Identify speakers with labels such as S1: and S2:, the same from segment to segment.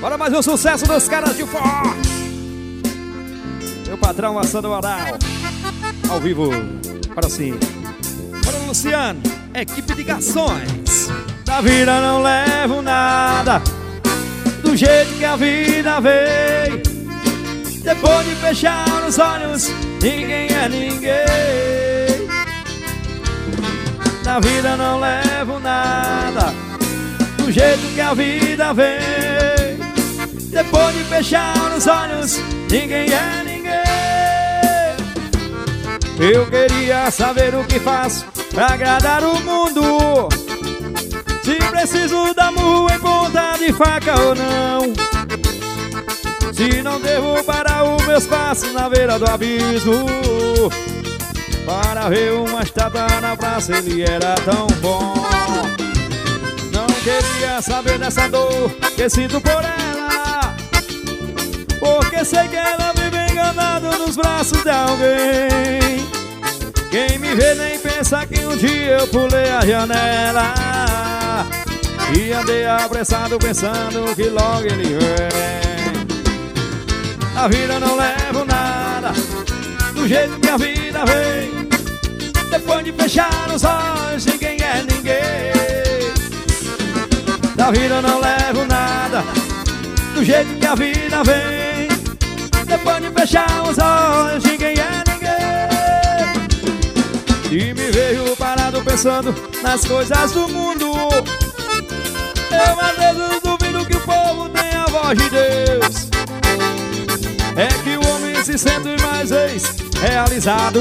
S1: Bora mais um sucesso dos caras de forró. Meu patrão assando o oral ao vivo para sim. Bora Luciano, equipe de garçons. Da vida não levo nada, do jeito que a vida veio. Depois de fechar os olhos, ninguém é ninguém. Da vida não levo nada, do jeito que a vida veio. Depois de fechar os olhos, ninguém é ninguém. Eu queria saber o que faço pra agradar o mundo, se preciso dar murro em ponta de faca ou não, se não devo parar os meus passos na beira do abismo para ver uma estátua na praça, ele era tão bom. Não queria saber dessa dor que sinto por ela, porque sei que ela vive enganada nos braços de alguém. Quem me vê nem pensa que um dia eu pulei a janela e andei apressado pensando que logo ele vem. A vida não levo nada, do jeito que a vida vem. Depois de fechar os olhos, ninguém é ninguém. Da vida não levo nada, do jeito que a vida vem. Depois de fechar os olhos, ninguém é ninguém. E me vejo parado pensando nas coisas do mundo. Eu às vezes duvido que o povo tem a voz de Deus. É que o homem se sente mais vez realizado.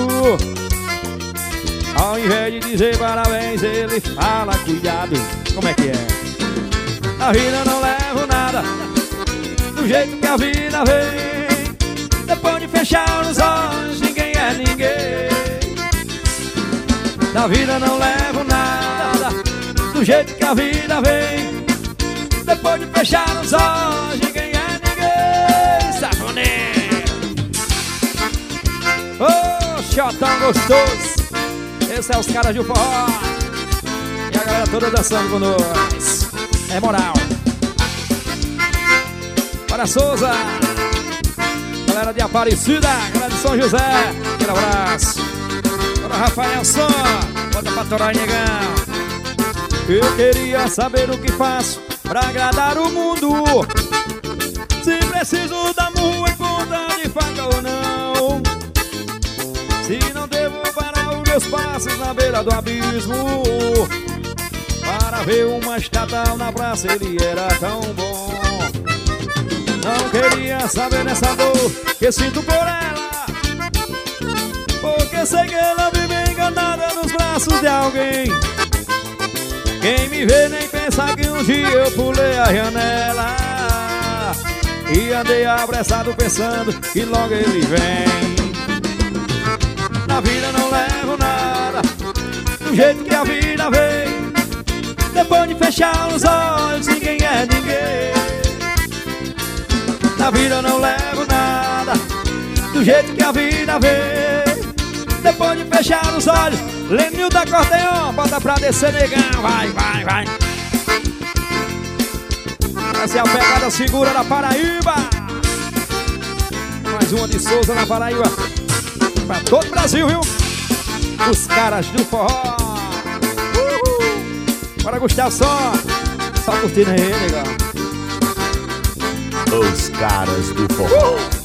S1: Ao invés de dizer parabéns, ele fala cuidado. Como é que é? A vida não levo nada, do jeito que a vida vem. Depois de fechar os olhos, ninguém é ninguém. Da vida não levo nada, do jeito que a vida vem. Depois de fechar os olhos, ninguém é ninguém. Safoneiro, ô, xotão gostoso. Esse é os caras de forró. E a galera toda dançando com nós. É moral. Para Souza, galera de Aparecida, galera de São José, aquele abraço. Para Rafael Som, bota pra torar, negão. Eu queria saber o que faço pra agradar o mundo, se preciso dar murro em ponta de faca ou não, se não devo parar os meus passos na beira do abismo para ver uma estátua na praça, ele era tão bom. Não queria saber dessa dor que sinto por ela, porque sei que ela vive enganada nos braços de alguém. Quem me vê nem pensa que um dia eu pulei a janela e andei apressado pensando que logo ele vem. Na vida não levo nada, do jeito que a vida vem. Depois de fechar os olhos, ninguém é ninguém. Na vida não levo nada, do jeito que a vida vem. Depois de fechar os olhos, Lenil da Cordeão, bota pra descer, negão. Vai, vai, vai. Essa é a pegada segura da Paraíba. Mais uma de Souza na Paraíba, pra todo o Brasil, viu? Os caras do forró. Bora, Gustavo, só curtindo aí, negão.
S2: Os caras do forró.